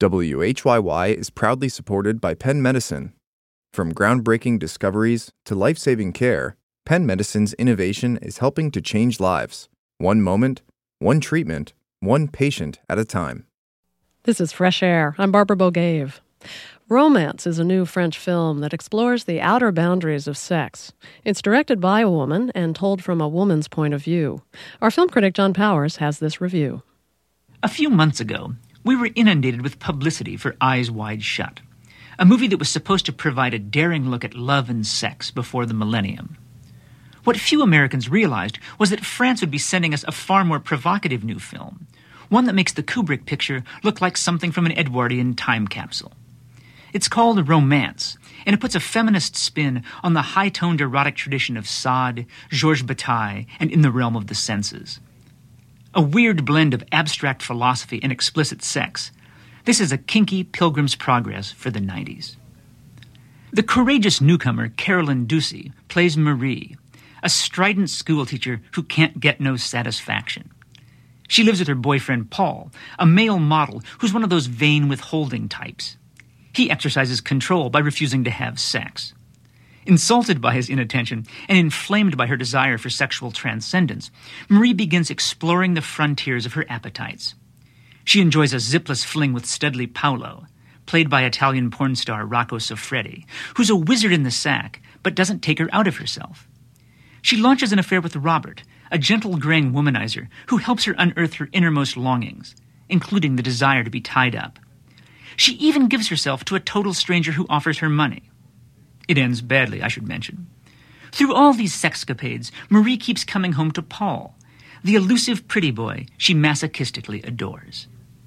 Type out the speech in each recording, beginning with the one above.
WHYY is proudly supported by Penn Medicine. From groundbreaking discoveries to life-saving care, Penn Medicine's innovation is helping to change lives. One moment, one treatment, one patient at a time. This is Fresh Air. I'm Barbara Bogave. Romance is a new French film that explores the outer boundaries of sex. It's directed by a woman and told from a woman's point of view. Our film critic John Powers has this review. A few months ago, we were inundated with publicity for Eyes Wide Shut, a movie that was supposed to provide a daring look at love and sex before the millennium. What few Americans realized was that France would be sending us a far more provocative new film, one that makes the Kubrick picture look like something from an Edwardian time capsule. It's called Romance, and it puts a feminist spin on the high-toned erotic tradition of Sade, Georges Bataille, and In the Realm of the Senses. A weird blend of abstract philosophy and explicit sex, this is a kinky Pilgrim's Progress for the 90s. The courageous newcomer Carolyn Ducey plays Marie, a strident schoolteacher who can't get no satisfaction. She lives with her boyfriend Paul, a male model who's one of those vain withholding types. He exercises control by refusing to have sex. Insulted by his inattention and inflamed by her desire for sexual transcendence, Marie begins exploring the frontiers of her appetites. She enjoys a zipless fling with Studley Paolo, played by Italian porn star Rocco Siffredi, who's a wizard in the sack but doesn't take her out of herself. She launches an affair with Robert, a gentle graying womanizer who helps her unearth her innermost longings, including the desire to be tied up. She even gives herself to a total stranger who offers her money. It ends badly, I should mention. Through all these sexcapades, Marie keeps coming home to Paul, the elusive pretty boy she masochistically adores.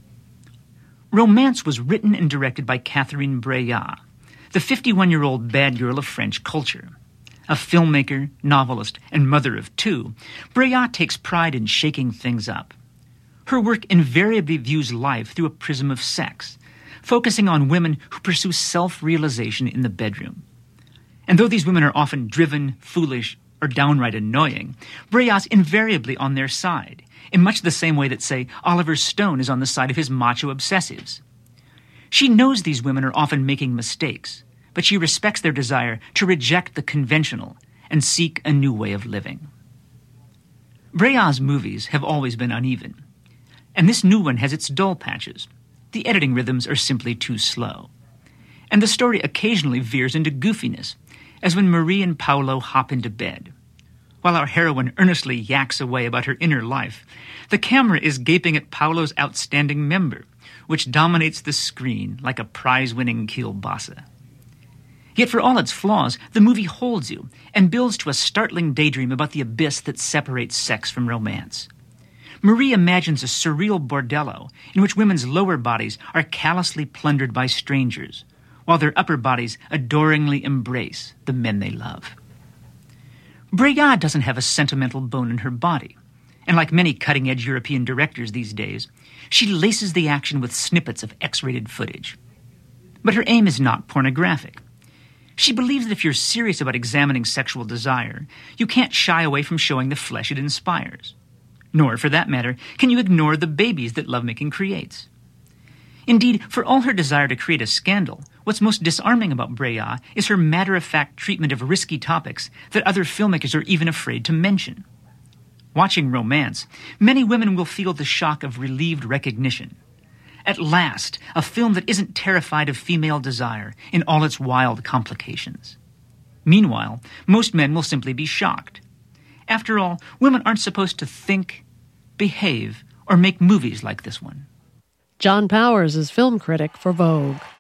Romance was written and directed by Catherine Breillat, the 51-year-old bad girl of French culture. A filmmaker, novelist, and mother of two, Breillat takes pride in shaking things up. Her work invariably views life through a prism of sex, focusing on women who pursue self-realization in the bedroom. And though these women are often driven, foolish, or downright annoying, Breillat's invariably on their side, in much the same way that, say, Oliver Stone is on the side of his macho obsessives. She knows these women are often making mistakes, but she respects their desire to reject the conventional and seek a new way of living. Breillat's movies have always been uneven, and this new one has its dull patches. The editing rhythms are simply too slow. And the story occasionally veers into goofiness, as when Marie and Paolo hop into bed. While our heroine earnestly yaks away about her inner life, the camera is gaping at Paolo's outstanding member, which dominates the screen like a prize-winning kielbasa. Yet for all its flaws, the movie holds you and builds to a startling daydream about the abyss that separates sex from romance. Marie imagines a surreal bordello in which women's lower bodies are callously plundered by strangers, while their upper bodies adoringly embrace the men they love. Breillat doesn't have a sentimental bone in her body, and like many cutting-edge European directors these days, she laces the action with snippets of X-rated footage. But her aim is not pornographic. She believes that if you're serious about examining sexual desire, you can't shy away from showing the flesh it inspires. Nor, for that matter, can you ignore the babies that lovemaking creates. Indeed, for all her desire to create a scandal, what's most disarming about Breillat is her matter-of-fact treatment of risky topics that other filmmakers are even afraid to mention. Watching Romance, many women will feel the shock of relieved recognition. At last, a film that isn't terrified of female desire in all its wild complications. Meanwhile, most men will simply be shocked. After all, women aren't supposed to think, behave, or make movies like this one. John Powers is film critic for Vogue.